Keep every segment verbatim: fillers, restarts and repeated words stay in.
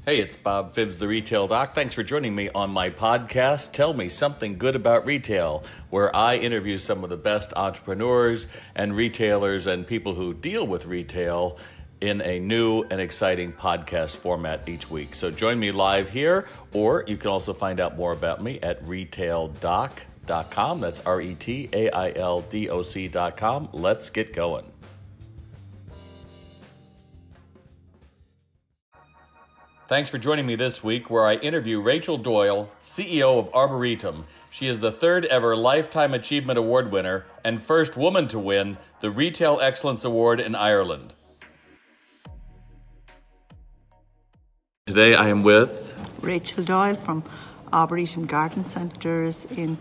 Hey, it's Bob Phibbs, the Retail Doc. Thanks for joining me on my podcast, Tell Me Something Good About Retail, where I interview some of the best entrepreneurs and retailers and people who deal with retail in a new and exciting podcast format each week. So join me live here, or you can also find out more about me at retail doc dot com. That's R E T A I L D O C dot com. Let's get going. Thanks for joining me this week, where I interview Rachel Doyle, C E O of Arboretum. She is the third ever Lifetime Achievement Award winner and first woman to win the Retail Excellence Award in Ireland. Today I am with Rachel Doyle from Arboretum Garden Centres in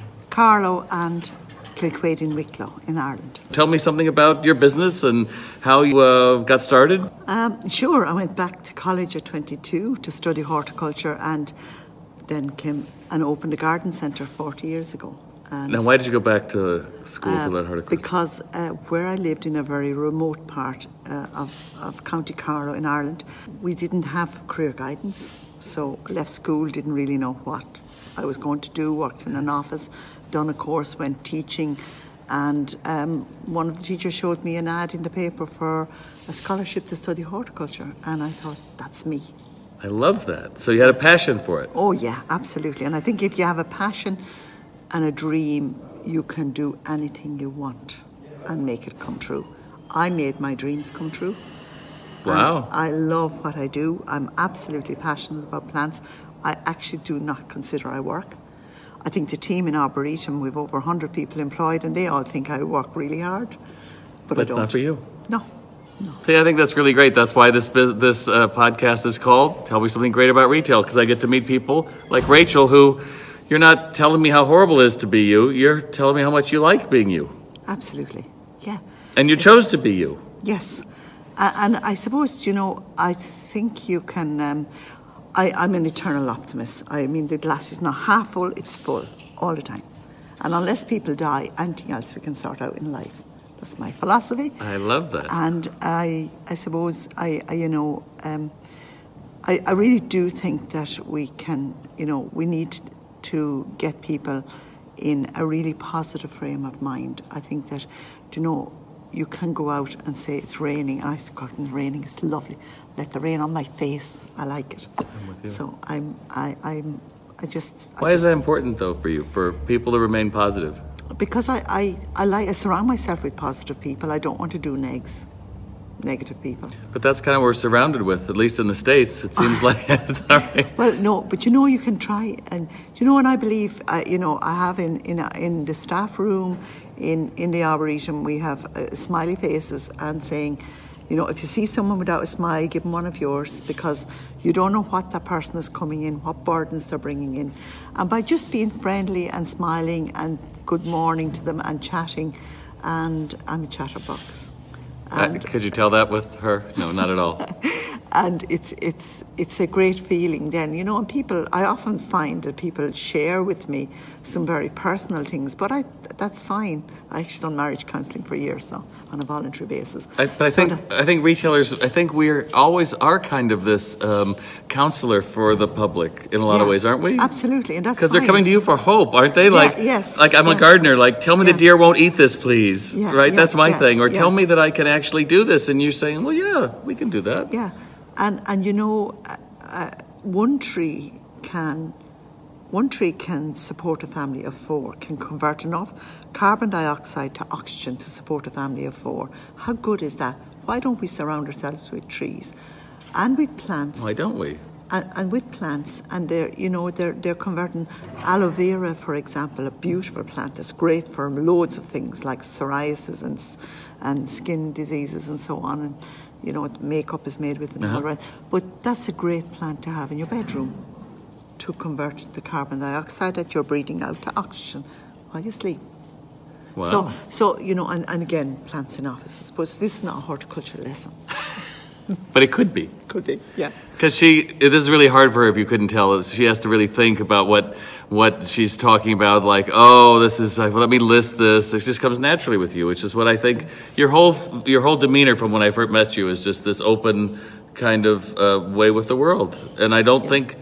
Carlow and Kilquade in Wicklow in Ireland. Tell me something about your business and how you uh, got started. Um, sure, I went back to college at twenty-two to study horticulture and then came and opened a garden centre forty years ago. And now, why did you go back to school uh, to learn horticulture? Because uh, where I lived in a very remote part uh, of, of County Carlow in Ireland, we didn't have career guidance. So I left school, didn't really know what I was going to do, worked in an office, done a course, went teaching, and um, one of the teachers showed me an ad in the paper for a scholarship to study horticulture, and I thought, that's me. I love that. So you had a passion for it. Oh yeah, absolutely. And I think if you have a passion and a dream, you can do anything you want and make it come true. I made my dreams come true. Wow. And I love what I do. I'm absolutely passionate about plants. I actually do not consider I work. I think the team in Arboretum, we've over one hundred people employed, and they all think I work really hard. But, But I don't. not for you. No. No. See, I think that's really great. That's why this bus- this uh, podcast is called Tell Me Something Great About Retail, because I get to meet people like Rachel, who you're not telling me how horrible it is to be you. You're telling me how much you like being you. Absolutely. Yeah. And you chose to be you. Yes. Uh, and I suppose, you know, I think you can... Um, I, I'm an eternal optimist. I mean, the glass is not half full, it's full all the time. And unless people die, anything else we can sort out in life. That's my philosophy. I love that. And I I suppose, I, I you know, um, I, I really do think that we can, you know, we need to get people in a really positive frame of mind. I think that, you know, you can go out and say it's raining. I say, God, it's raining, it's lovely. Let the rain on my face. I like it. I'm with you. So I'm, I, I'm, I just. I Why just, is that important, though, for you, for people to remain positive? Because I, I, I like, I surround myself with positive people. I don't want to do negs, negative people. But that's kind of what we're surrounded with, at least in the States. It seems like it's all right. Well, no, but you know, you can try, and you know, and I believe, uh, you know, I have in in in the staff room, in in the Arboretum, we have uh, smiley faces and saying, you know, if you see someone without a smile, give them one of yours, because you don't know what that person is coming in, what burdens they're bringing in, and by just being friendly and smiling and good morning to them and chatting, and I'm a chatterbox. Uh, could you tell that with her? No, not at all. And it's it's it's a great feeling then, you know, and people, I often find that people share with me some very personal things, but I that's fine. I actually done marriage counselling for years, so on a voluntary basis. I, but I So think that- I think retailers, I think we're always are kind of this um, counselor for the public in a lot of Yeah, ways, aren't we? Absolutely, and that's Because they're fine. coming to you for hope, aren't they? Like, yes, like I'm yeah. a gardener. Like, tell me Yeah. the deer won't eat this, please. Yeah, right? yeah, That's my yeah, thing. Or yeah. tell me that I can actually do this, and you're saying, well, yeah, we can do that. Yeah, and and you know, uh, uh, one tree can one tree can support a family of four, can convert enough carbon dioxide to oxygen to support a family of four. How good is that? Why don't we surround ourselves with trees and with plants? Why don't we? And, and with plants, and they're, you know, they're they're converting aloe vera, for example, a beautiful plant that's great for loads of things like psoriasis and s- and skin diseases and so on. And you know, makeup is made with it, and all Uh-huh. right. But that's a great plant to have in your bedroom to convert the carbon dioxide that you're breathing out to oxygen while you sleep. Wow. So, so you know, and, and again, plants in offices. But this is not a horticulture lesson. But it could be. Could be, yeah. Because she, this is really hard for her if you couldn't tell. She has to really think about what what she's talking about. Like, oh, this is, like, let me list this. It just comes naturally with you, which is what I think your whole your whole demeanor from when I first met you is just this open, kind of uh, way with the world. And I don't Yeah. think,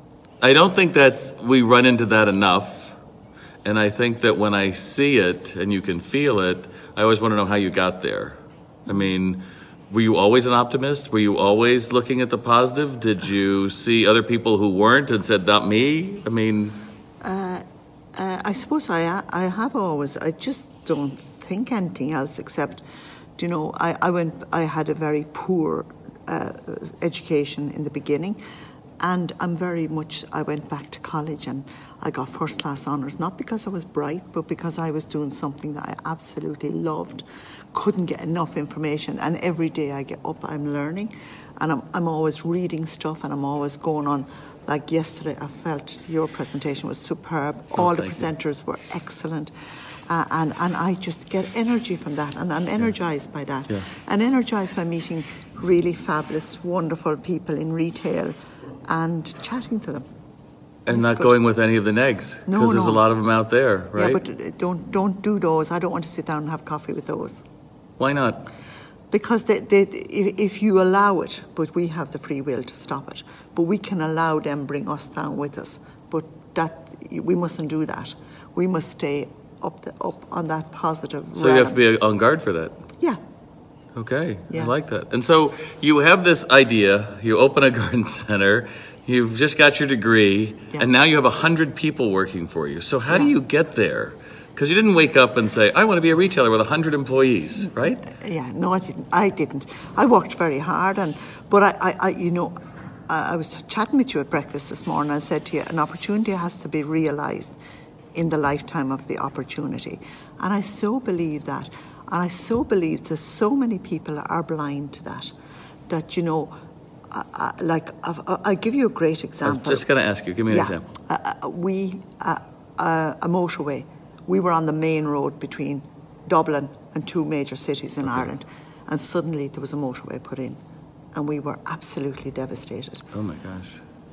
I don't think that's, we run into that enough. And I think that when I see it and you can feel it, I always want to know how you got there. I mean, were you always an optimist? Were you always looking at the positive? Did you see other people who weren't and said, not me? I mean... Uh, uh, I suppose I I have always, I just don't think anything else except, you know, I, I went, I had a very poor uh, education in the beginning, and I'm very much, I went back to college and I got first class honours, not because I was bright, but because I was doing something that I absolutely loved, couldn't get enough information, and every day I get up I'm learning, and I'm, I'm always reading stuff, and I'm always going on. Like yesterday, I felt your presentation was superb. Oh, all the thank presenters you. were excellent, uh, and, and I just get energy from that, and I'm energised by that, Yeah. and energised by meeting really fabulous, wonderful people in retail and chatting to them. And It's not good. going with any of the negs, because No, there's a no. lot of them out there, right? Yeah, but uh, don't don't do those. I don't want to sit down and have coffee with those. Why not? Because they, they, if, if you allow it, but we have the free will to stop it, but we can allow them bring us down with us. But that we mustn't do that. We must stay up the, up on that positive. So you have to be on guard for that. Yeah. Okay, I Yeah. like that. And so you have this idea, you open a garden center, you've just got your degree, Yeah. and now you have one hundred people working for you. So how do Yeah. you get there? Because you didn't wake up and say, I want to be a retailer with one hundred employees, right? Yeah, no, I didn't. I didn't. I worked very hard, and but I, I, I you know, I, I was chatting with you at breakfast this morning. I said to you, an opportunity has to be realised in the lifetime of the opportunity, and I so believe that, and I so believe that so many people are blind to that. That you know, uh, uh, like uh, I'll give you a great I was example. just going to ask you, give me an yeah, example. uh, uh, we uh, uh, a motorway. We were on the main road between Dublin and two major cities in Okay. Ireland, and suddenly there was a motorway put in, and we were absolutely devastated. Oh my gosh.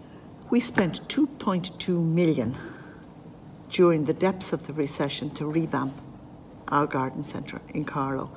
We spent two point two million during the depths of the recession to revamp our garden centre in Carlow,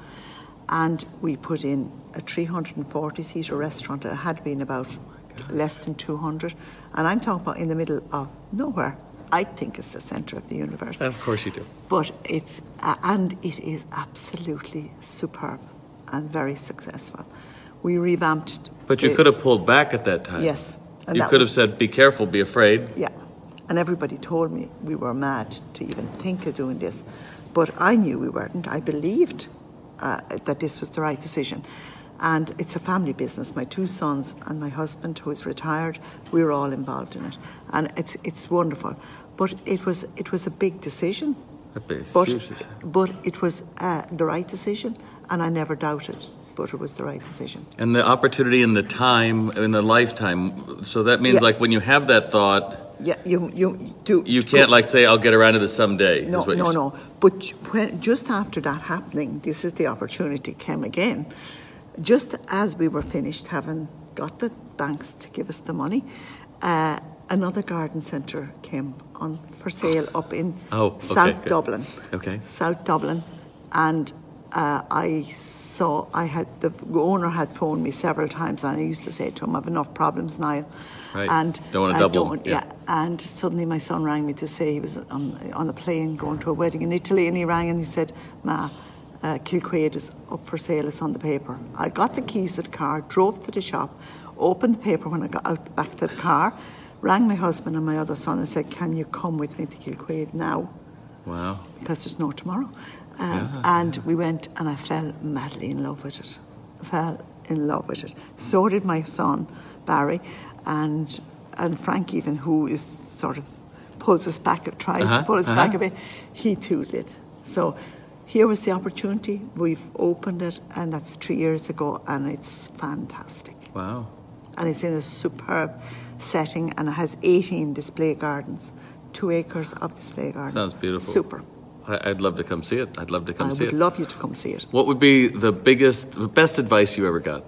and we put in a three hundred forty seater restaurant. It had been about less than two hundred, and I'm talking about in the middle of nowhere. I think it's the centre of the universe. Of course you do. But it's, uh, and it is absolutely superb and very successful. We revamped. But you the- could have pulled back at that time. Yes. and You that could have was- said, be careful, be afraid. Yeah. And everybody told me we were mad to even think of doing this. But I knew we weren't. I believed uh, that this was the right decision. And it's a family business. My two sons and my husband, who is retired, we were all involved in it. And it's it's wonderful. But it was it was a big decision. A big, But, huge decision. but it was uh, the right decision, and I never doubted, but it was the right decision. And the opportunity and the time and the lifetime. So that means Yeah. like when you have that thought, Yeah, you you do. you can't like say, I'll get around to this someday. No, is what no, you're no. But when, just after that happening, this is the opportunity came again. Just as we were finished having got the banks to give us the money, uh, another garden centre came on for sale up in Oh, okay, South good. Dublin. Okay. South Dublin, and uh, I saw I had the owner had phoned me several times, and I used to say to him, "I've enough problems, Niall." Right. And Don't wanna I double, don't- yeah. yeah. And suddenly my son rang me to say he was on, on a plane going to a wedding in Italy, and he rang and he said, "Ma, uh, Kilquade is up for sale, it's on the paper." I got the keys to the car, drove to the shop, opened the paper when I got out back to the car, rang my husband and my other son and said, "Can you come with me to Kilquade now?" Wow. Because there's no tomorrow. Uh, Yeah. And we went, and I fell madly in love with it. I fell in love with it. So did my son, Barry, and and Frank even, who is sort of pulls us back, tries Uh-huh, to pull us uh-huh. back a bit. He too did. So here was the opportunity. We've opened it, and that's three years ago, and it's fantastic. Wow. And it's in a superb setting, and it has eighteen display gardens, two acres of display gardens. Sounds beautiful. Super. I- I'd love to come see it. I'd love to come I see would it. love you to come see it. What would be the biggest, the best advice you ever got?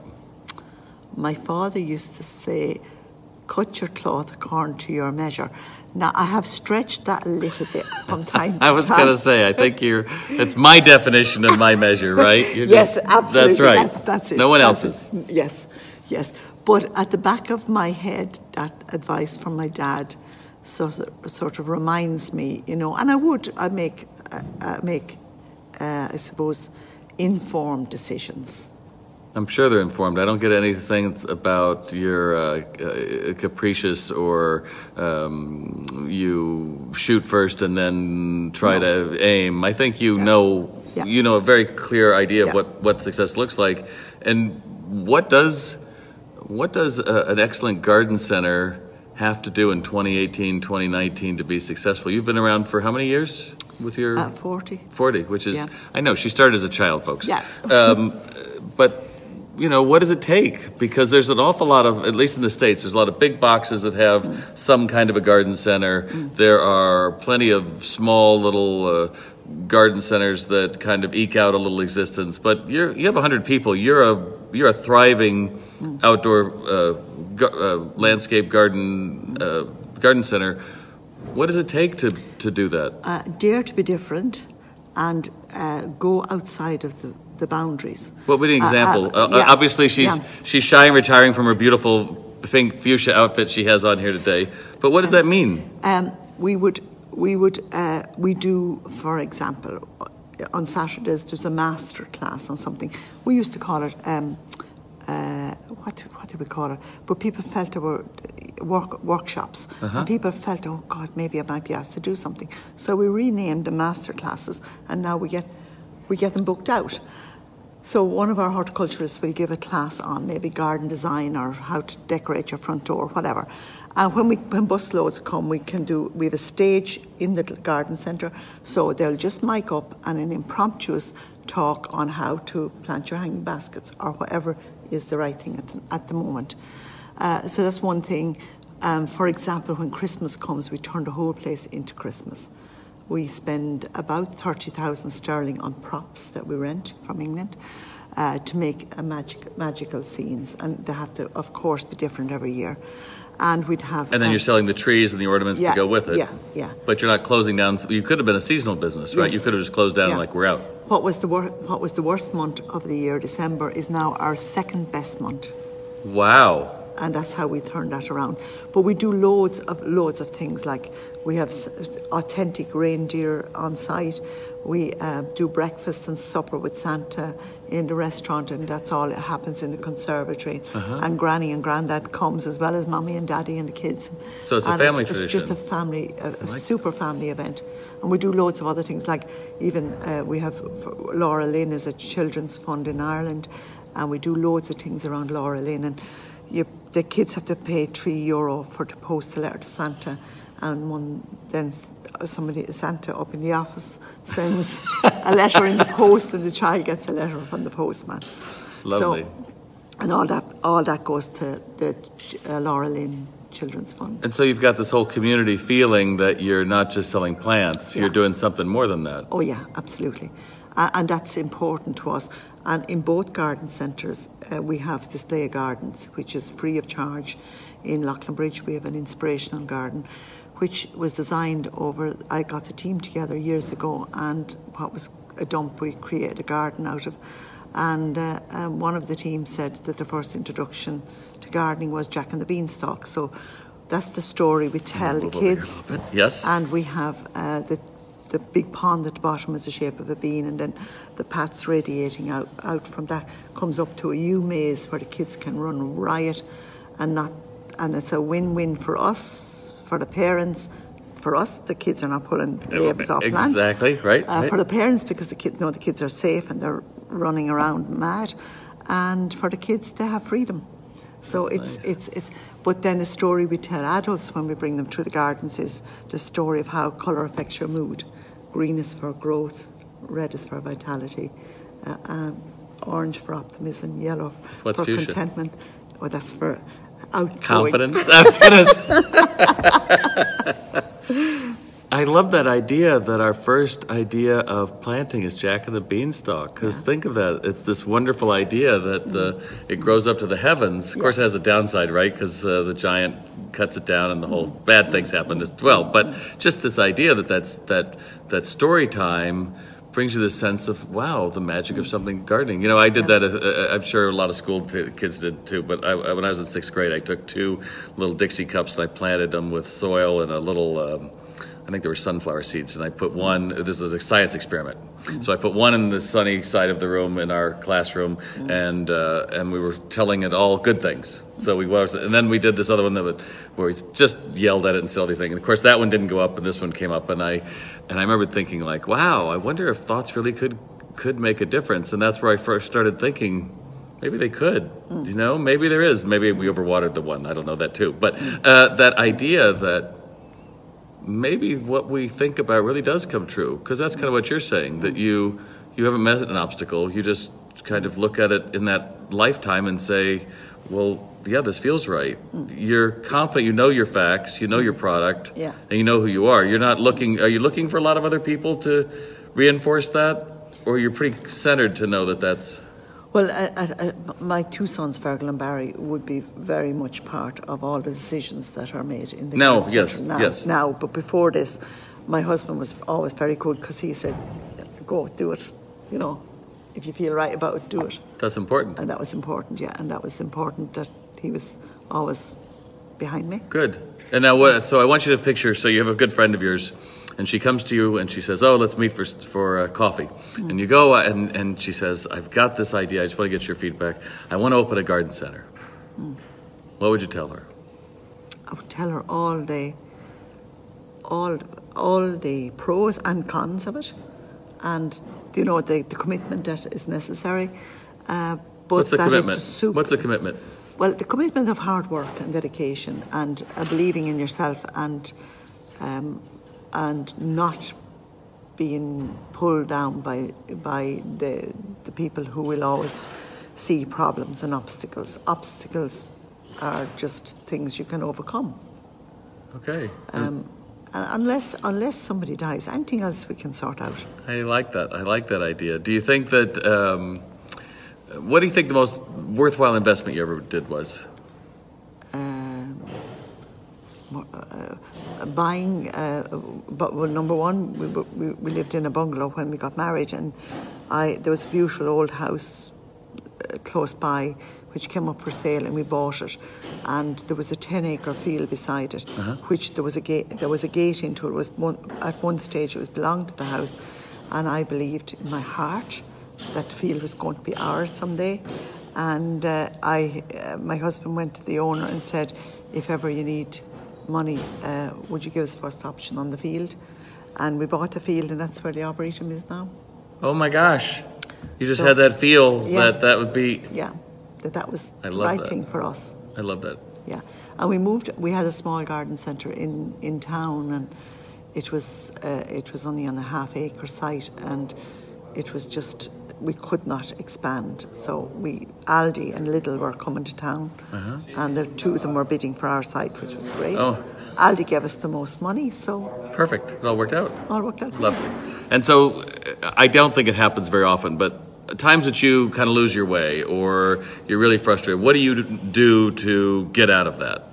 My father used to say, "Cut your cloth according to your measure." Now, I have stretched that a little bit from time to time. I was going to say, I think you're, it's my definition of my measure, right? You're Yes, just- absolutely. That's right. That's, that's it. No one That's else's. it. Yes. Yes, but at the back of my head, that advice from my dad sort of, sort of reminds me, you know, and I would, I make, uh, uh, make, uh, I suppose, informed decisions. I'm sure they're informed. I don't get anything about your uh, uh, capricious or um, you shoot first and then try no. to aim. I think you yeah. know yeah. you know a very clear idea yeah. of what, what success looks like. And what does what does a, an excellent garden center have to do in twenty eighteen, twenty nineteen to be successful? You've been around for how many years with your uh, forty? forty, which is yeah. I know she started as a child, folks. Yeah. um, but. You know, what does it take? Because there's an awful lot of, at least in the States, there's a lot of big boxes that have mm. some kind of a garden center. Mm. There are plenty of small little uh, garden centers that kind of eke out a little existence. But you're, you have one hundred people. You're a you're a thriving mm. outdoor uh, gar- uh, landscape garden uh, garden center. What does it take to, to do that? Uh, dare to be different and uh, go outside of the the boundaries. What would be an example? Uh, uh, yeah. uh, obviously, she's yeah. she's shy and retiring from her beautiful pink fuchsia outfit she has on here today. But what does um, that mean? Um, we would we would uh, we do, for example, on Saturdays there's a master class on something. We used to call it um, uh, what what did we call it? But people felt there were work workshops, uh-huh. and people felt, oh God, maybe I might be asked to do something. So we renamed the master classes, and now we get we get them booked out. So one of our horticulturists will give a class on maybe garden design or how to decorate your front door, whatever. And when we when busloads come, we can do. We have a stage in the garden centre, so they'll just mic up and an impromptu talk on how to plant your hanging baskets or whatever is the right thing at the, at the moment. Uh, so that's one thing. Um, for example, when Christmas comes, we turn the whole place into Christmas. We spend about thirty thousand sterling on props that we rent from England uh, to make a magic, magical scenes. And they have to, of course, be different every year. And we'd have... And then um, you're selling the trees and the ornaments yeah, to go with it. Yeah, yeah. But you're not closing down. You could have been a seasonal business, right? Yes. You could have just closed down yeah. and like, we're out. What was, the wor- what was the worst month of the year, December, is now our second best month. Wow. And that's how we turn that around. But we do loads of loads of things, like we have authentic reindeer on site. We uh, do breakfast and supper with Santa in the restaurant, and that's all that happens in the conservatory. Uh-huh. And Granny and Grandad comes as well as Mommy and Daddy and the kids. So it's and a family it's, tradition. It's just a family, a, a like super that. family event. And we do loads of other things, like even uh, we have Laura Lynn is a children's fund in Ireland, and we do loads of things around Laura Lynn. And you, the kids have to pay three euro for to post a letter to Santa, and one then somebody Santa up in the office sends a letter in the post, and the child gets a letter from the postman. Lovely. So, and all that all that goes to the uh, Laura Lynn Children's Fund. And so you've got this whole community feeling that you're not just selling plants; yeah. you're doing something more than that. Oh yeah, absolutely, uh, and that's important to us. And in both garden centres, uh, we have Display Gardens, which is free of charge. In Loughlin we have an inspirational garden, which was designed over, I got the team together years ago, and what was a dump we created a garden out of. And uh, um, one of the team said that the first introduction to gardening was Jack and the Beanstalk. So that's the story we tell the kids. Yes. And we have uh, the the big pond at the bottom is the shape of a bean, and then the paths radiating out, out from that comes up to a U maze where the kids can run riot, and not, and it's a win-win for us, for the parents. For us, the kids are not pulling labels off plants. Exactly, right, uh, right. For the parents, because the kids know the kids are safe and they're running around mad, and for the kids, they have freedom. So That's it's nice. it's it's. But then the story we tell adults when we bring them through the gardens is the story of how colour affects your mood. Green is for growth, red is for vitality, uh, um, orange for optimism, yellow What's for fuchsia? Contentment. Well, that's for outgoing. Confidence. I was gonna say. I love that idea that our first idea of planting is Jack and the Beanstalk. Because yeah. think of that. It's this wonderful idea that uh, it grows up to the heavens. Of yeah. course, it has a downside, right? Because uh, the giant cuts it down and the whole bad things happen as well. But just this idea that that's, that, that story time brings you this sense of, wow, the magic of something gardening. You know, I did Yeah. that, uh, I'm sure a lot of school t- kids did too, but I, I, when I was in sixth grade, I took two little Dixie cups and I planted them with soil and a little, um, I think there were sunflower seeds, and I put one, this is a science experiment. So I put one in the sunny side of the room in our classroom, and uh, and we were telling it all good things. So we was, and then we did this other one that would, where we just yelled at it and said everything. And of course that one didn't go up, and this one came up. And I and I remember thinking like, wow, I wonder if thoughts really could could make a difference. And that's where I first started thinking, maybe they could. Mm. You know, maybe there is. Maybe we overwatered the one. I don't know that too. But uh, that idea that maybe what we think about really does come true, because that's kind of what you're saying, that you you haven't met an obstacle, you just kind of look at it in that lifetime and say, well, yeah, this feels right. You're confident, you know your facts, you know your product, yeah. and you know who you are. You're not looking, are you looking for a lot of other people to reinforce that, or you're pretty centered to know that that's... Well, I, I, I, my two sons, Fergal and Barry, would be very much part of all the decisions that are made in the No, garden yes, centre now. yes. Now, but before this, my husband was always very good because he said, "Go, do it. You know, if you feel right about it, do it." That's important. And that was important, yeah. And that was important that he was always behind me. Good. And now, what? So I want you to picture. So you have a good friend of yours, and she comes to you and she says, "Oh, let's meet for for uh, coffee." Mm. And you go, uh, and and she says, "I've got this idea. I just want to get your feedback. I want to open a garden center." Mm. What would you tell her? I would tell her all the all all the pros and cons of it, and you know the, the commitment that is necessary. Uh, but What's the that commitment? It's super, What's the commitment? Well, the commitment of hard work and dedication, and uh, believing in yourself, and um, and not being pulled down by by the the people who will always see problems and obstacles. Obstacles are just things you can overcome. Okay. Um, and unless unless somebody dies, anything else we can sort out. I like that. I like that idea. Do you think that? Um, what do you think the most worthwhile investment you ever did was? Um, uh, buying, uh, but well, number one, we, we we lived in a bungalow when we got married, and I there was a beautiful old house uh, close by, which came up for sale, and we bought it. And there was a ten-acre field beside it, uh-huh. which there was a gate. There was a gate into it. It was one, at one stage it was belonged to the house, and I believed in my heart that the field was going to be ours someday. And uh, I, uh, my husband went to the owner and said, "If ever you need money, uh, would you give us first option on the field?" And we bought the field, and that's where the Arboretum is now. Oh my gosh! You just So, had that feel yeah. that that would be. Yeah. That that was I the love right that. thing for us. I love that. Yeah, and we moved. We had a small garden centre in, in town, and it was uh, it was only on a half acre site, and it was just we could not expand. So we Aldi and Lidl were coming to town, uh-huh. and the two of them were bidding for our site, which was great. Oh. Aldi gave us the most money, so Perfect. It all worked out. all worked out. Lovely. And so, I don't think it happens very often, but times that you kind of lose your way or you're really frustrated, what do you do to get out of that?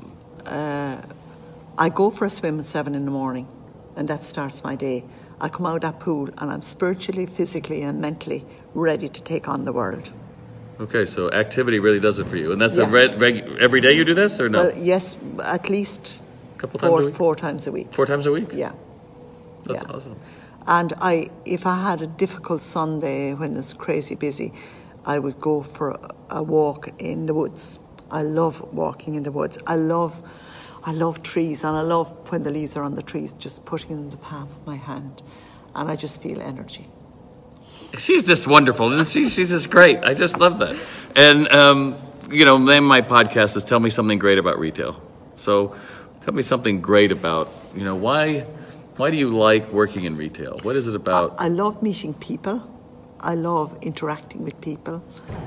Uh, I go for a swim at seven in the morning, and that starts my day. I come out of that pool, and I'm spiritually, physically, and mentally ready to take on the world. Okay, so activity really does it for you. And that's Yes. a reg- reg- every day you do this, or no? Well, yes, at least Couple four, times a week? four times a week. Four times a week? Yeah. That's yeah. awesome. And I, if I had a difficult Sunday when it's crazy busy, I would go for a, a walk in the woods. I love walking in the woods. I love, I love trees, and I love when the leaves are on the trees, just putting in the palm of my hand, and I just feel energy. She's just wonderful. And she's, she's just great. I just love that. And, um, you know, the name of my podcast is Tell Me Something Great About Retail. So tell me something great about, you know, why why do you like working in retail? What is it about? I, I love meeting people. I love interacting with people.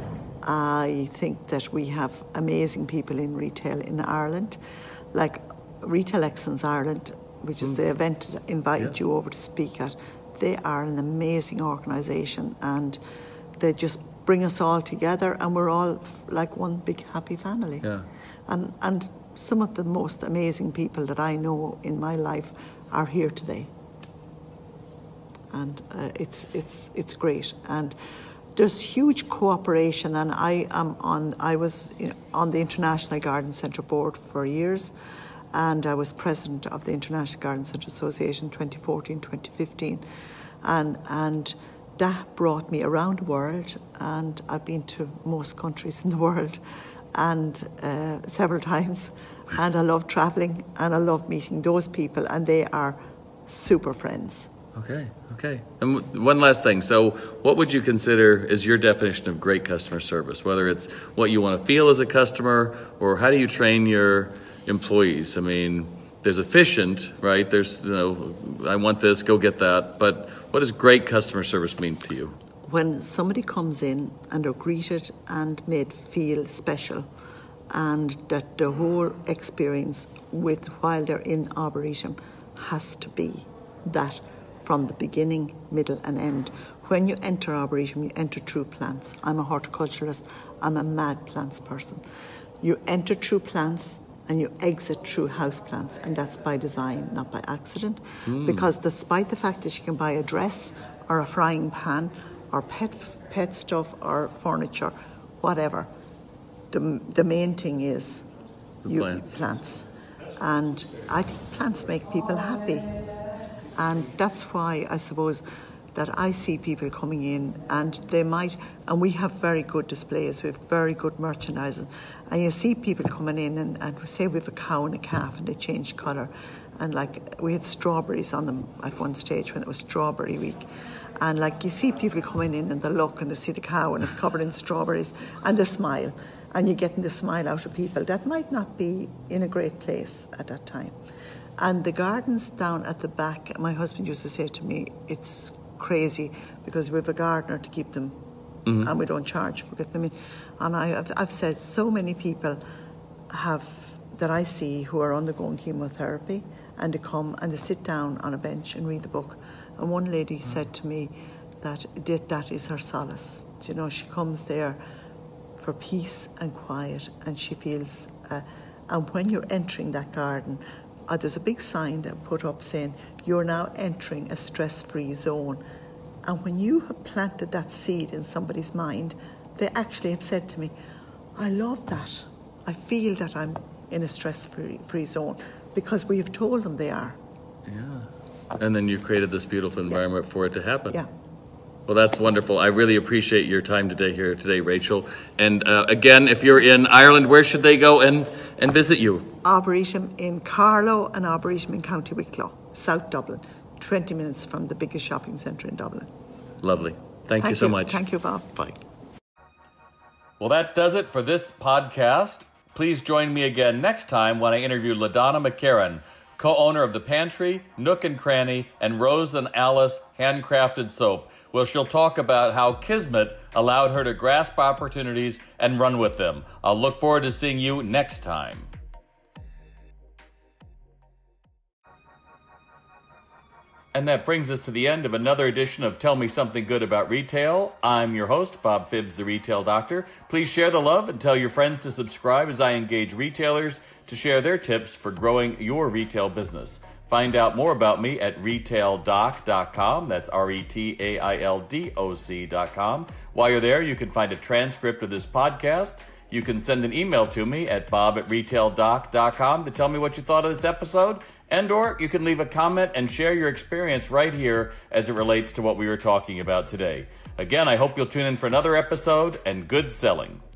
I think that we have amazing people in retail in Ireland, like Retail Excellence Ireland, which is mm. the event that invited yeah. you over to speak at. They are an amazing organisation, and they just bring us all together, and we're all f- like one big happy family. Yeah. And and some of the most amazing people that I know in my life are here today. and uh, it's it's it's great. And there's huge cooperation, and I am on. I was you know, on the International Garden Centre board for years, and I was president of the International Garden Centre Association twenty fourteen to twenty fifteen, and and that brought me around the world, and I've been to most countries in the world, and uh, several times, and I love travelling, and I love meeting those people, and they are super friends. Okay, okay. And w- one last thing. So what would you consider is your definition of great customer service, whether it's what you want to feel as a customer, or how do you train your employees? I mean, there's efficient, right? There's, you know, I want this, go get that. But what does great customer service mean to you? When somebody comes in and they're greeted and made feel special, and that the whole experience with while they're in Arboretum has to be that from the beginning, middle and end. When you enter Arboretum, you enter through plants. I'm a horticulturalist. I'm a mad plants person. You enter through plants and you exit through house plants, and that's by design, not by accident. Mm. Because despite the fact that you can buy a dress or a frying pan or pet pet stuff or furniture, whatever, the the main thing is the you plants. plants. And I think plants make people happy. And that's why I suppose that I see people coming in, and they might, and we have very good displays, we have very good merchandising, and you see people coming in and, and we say we have a cow and a calf and they change colour, and like we had strawberries on them at one stage when it was strawberry week, and like you see people coming in and they look and they see the cow and it's covered in strawberries and they smile, and you're getting the smile out of people that might not be in a great place at that time. And the gardens down at the back, my husband used to say to me, it's crazy because we have a gardener to keep them, mm-hmm. and we don't charge for getting them in. And I, I've, I've said so many people have that I see who are undergoing chemotherapy, and they come and they sit down on a bench and read the book. And one lady mm-hmm. said to me that that, that is her solace. You know, she comes there for peace and quiet, and she feels. Uh, and when you're entering that garden, Uh, there's a big sign that put up saying, you're now entering a stress-free zone. And when you have planted that seed in somebody's mind, they actually have said to me, I love that. I feel that I'm in a stress-free free zone, because we have told them they are. Yeah. And then you've created this beautiful environment yeah. for it to happen. Yeah. Well, that's wonderful. I really appreciate your time today here today, Rachel. And uh, again, if you're in Ireland, where should they go and, and visit you? Arboretum in Carlow and Arboretum in County Wicklow, South Dublin, twenty minutes from the biggest shopping centre in Dublin. Lovely. Thank, Thank you so you. much. Thank you, Bob. Bye. Well, that does it for this podcast. Please join me again next time when I interview LaDonna McCarran, co-owner of The Pantry, Nook and Cranny, and Rose and Alice Handcrafted Soap, where she'll talk about how Kismet allowed her to grasp opportunities and run with them. I'll look forward to seeing you next time. And that brings us to the end of another edition of Tell Me Something Good About Retail. I'm your host, Bob Phibbs, the Retail Doctor. Please share the love and tell your friends to subscribe as I engage retailers to share their tips for growing your retail business. Find out more about me at retail doc dot com. That's R E T A I L D O C dot com. While you're there, you can find a transcript of this podcast. You can send an email to me at bob at retail doc dot com to tell me what you thought of this episode, and or you can leave a comment and share your experience right here as it relates to what we were talking about today. Again, I hope you'll tune in for another episode, and good selling.